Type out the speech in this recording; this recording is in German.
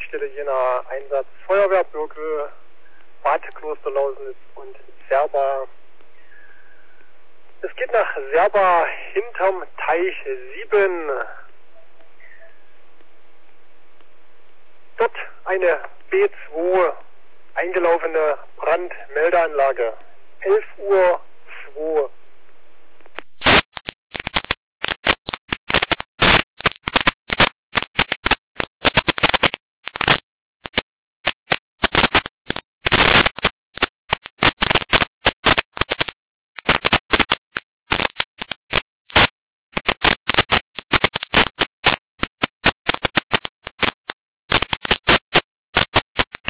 Stelle jener Einsatz Feuerwehr Birkel, Bad Klosterlausnitz und Serba. Es geht nach Serba hinterm Teich 7. Dort eine B2 eingelaufene Brandmeldeanlage. 11:02 Uhr.